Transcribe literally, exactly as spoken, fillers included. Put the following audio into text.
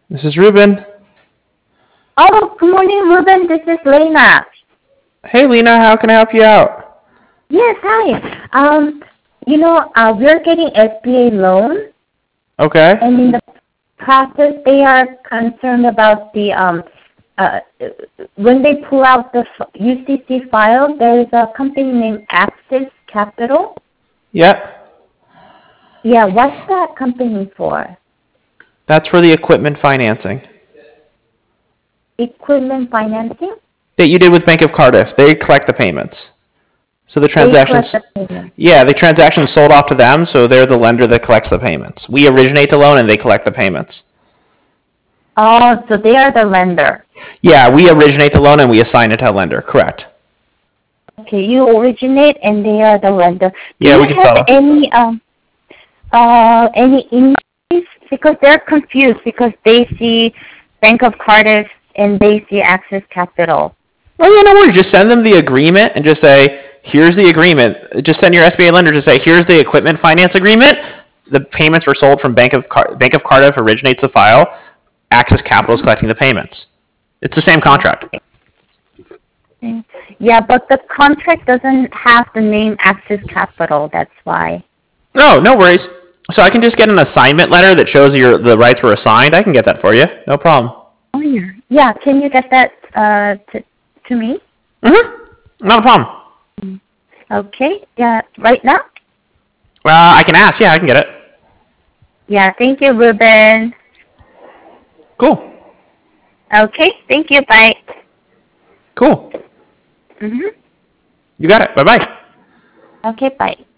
This is Ruben. Oh, good morning, Ruben. This is Lena. Hey, Lena, how can I help you out? Yes, hi. Um, you know, uh, we're getting S B A loan, Okay. and in the process, they are concerned about the um, uh, when they pull out the U C C file, there is a company named Access Capital. Yep. Yeah, what's that company for? That's for the equipment financing Equipment financing? that you did with Bank of Cardiff. They collect the payments. So the They collect transactions, the payment. yeah, the transactions sold off to them, so they're the lender that collects the payments. We originate the loan and they collect the payments. Oh, so they are the lender. Yeah, we originate the loan and we assign it to a lender. Correct. Okay, you originate and they are the lender. Do Yeah, you we can have follow. any um uh any inquiries? Because they're confused because they see Bank of Cardiff and they see Access Capital. Oh, yeah, no worries. Just send them the agreement and just say, here's the agreement. Just send your S B A lender to say, here's the equipment finance agreement. The payments were sold from Bank of Car- Bank of Cardiff originates the file. Access Capital is collecting the payments. It's the same contract. Okay. Yeah, but the contract doesn't have the name Access Capital. That's why. No, no worries. So I can just get an assignment letter that shows your the rights were assigned. I can get that for you. No problem. Oh yeah. Yeah. Can you get that uh to to me? Mm-hmm. Not a problem. Okay. Yeah. Right now. Uh, I can ask. Yeah, I can get it. Yeah. Thank you, Ruben. Cool. Okay. Thank you. Bye. Cool. Mhm. You got it. Bye bye. Okay. Bye.